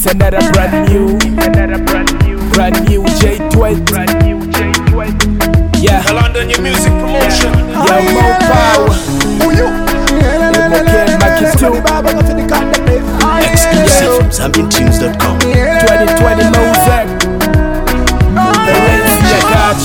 It's another brand new J12. Yeah. London, your music promotion. Yo, more power. Exclusive from ZambianTunes.com. 2020 Mosaic. The Renzi, I got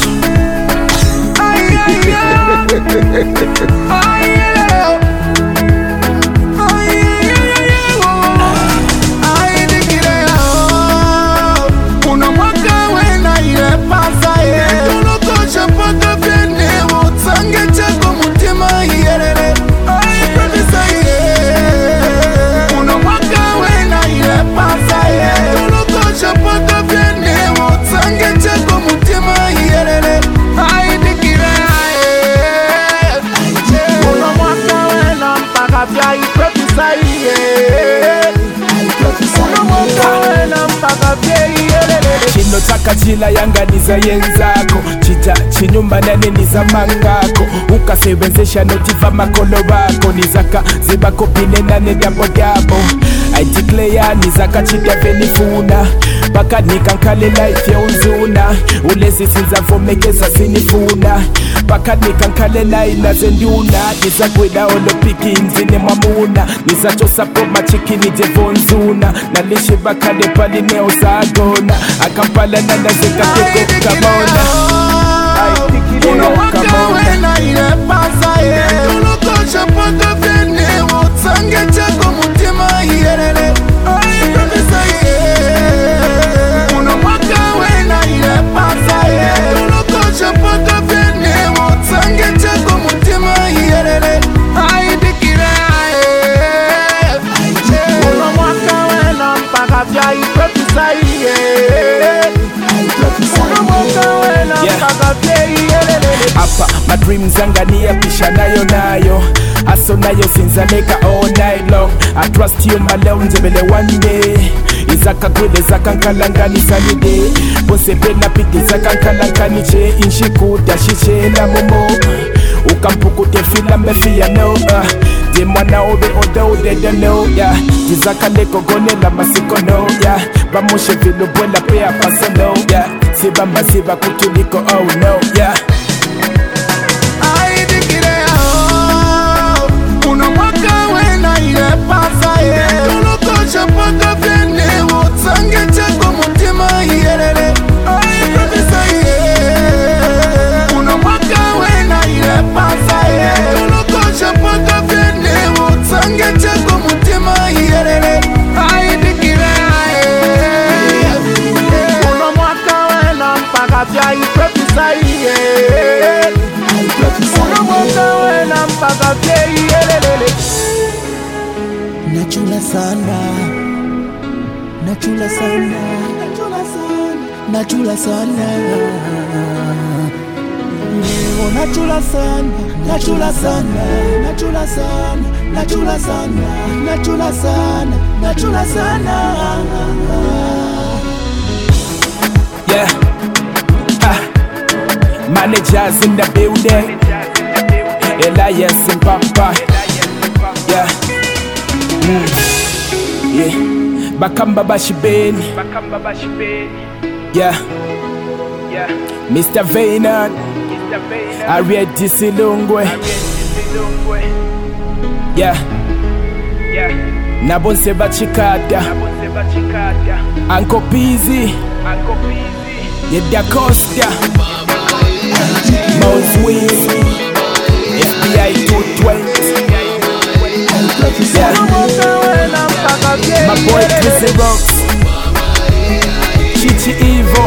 Chinotaka chila yanganiza yenzako chita chinyumba nane niza mangako ukasebenzesha notiva makolo bako nizaka zibako pine nane dabo I declare nizaka chita venifuna baka nikankale life ya unzuna ulezi sinza vomekeza sinifuna baka nikankale laila zenduna nizakweda olopiki nzine mwamuna nizachosapo machikini devonzuna nalishi baka depali neo zagona akampala nanda zekateko kamona Unawakawena ile pasa ye Ulokosha paka vene Wotsange chako mutima yerele Profesa ye Unawakawena ile pasa ye Ulokosha paka vene Wotsange chako mutima yerele Aidikire ye Unawakawena mpaka vya profesa ye Apa, my dreams angania pisha nayo Aso nayo sinzaleka all night long I trust you my love njebele one day Izaka kwele zaka nkalangani sanide Bose pena piti zaka nkalangani che Inshikuta shiche na momo Ukampukute fila mefia no Je mwana obe ode don't know yeah. Jizaka leko gone la masiko no yeah. Bamoshe vilo bola pea pasa no yeah. Siba maziba kutuliko oh no yeah. Ulokosha paka vene Wotsange chako mutima yerele Profesa ye Unawakawena ile pasa ye Ulokosha paka vene Wotsange chako mutima yerele Aidikire ye Unawakawena mpaka vya profesa ye Unawakawena mpaka vya yerele Nachula sana, nachula sana, nachula sana, leo nachula sana, nachula sana, nachula sana, nachula sana, nachula sana, nachula sana. Yeah, managers in the building, Elias and Papa. Yeah. Yeah, Bakamba Bashibeni. Yeah, Mr. Vayner. Ariel Disilungwe. Yeah, Nabonse Bachikada. Uncle Peasy. Yeda Costa. Mouse Wings. FBI 220. Yeah. My boy Chrissy Rocks, Chichi Evo.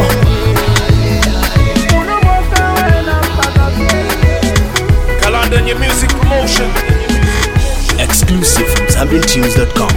London, your music promotion. Exclusive from ZambianTunes.com.